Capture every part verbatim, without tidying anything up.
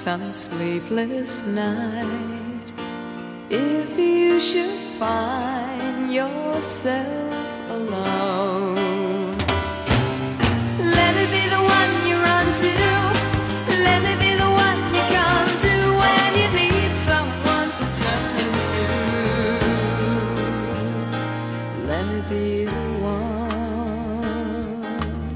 some sleepless night, if you should find yourself alone, let me be the one you run to, let me be the one you come to when you need someone to turn to. Let me be the one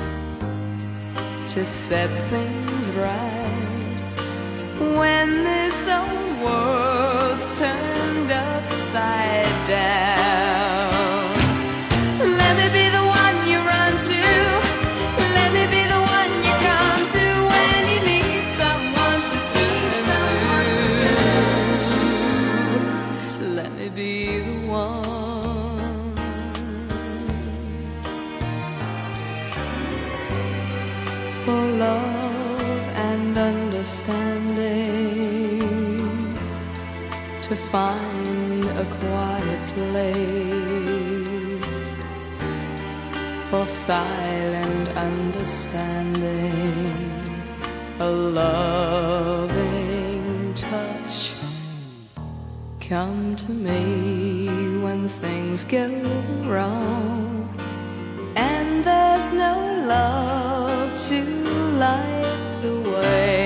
to set things right when this old world's turned upside down. Let me be the one you run to, let me be the one you come to when you need someone to turn someone to turn to. Let me be the one. For love and understanding, to find a quiet place, for silent understanding, a loving touch. Come to me when things go wrong and there's no love to light the way.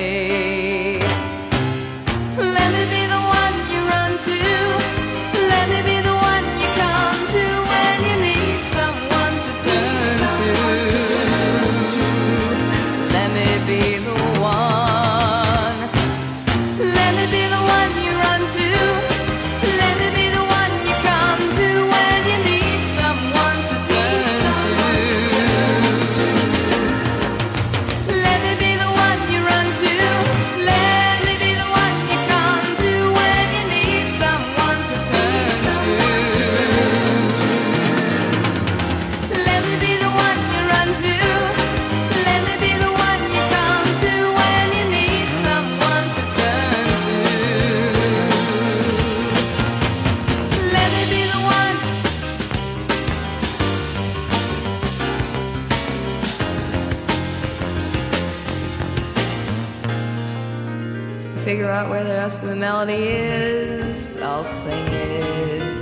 Let me be the one you run to, let me be the one you come to when you need someone to turn to. Let me be the one, let me be the one you run to, let me be the one you come to when you need someone to turn to. Let me be the one you run to, let me be the one you come to when you need someone to turn to. Let me be the one you run to, let me be the one you come to when you need someone to turn to. Let me be the one. Figure out where the rest of the melody is, I'll sing it.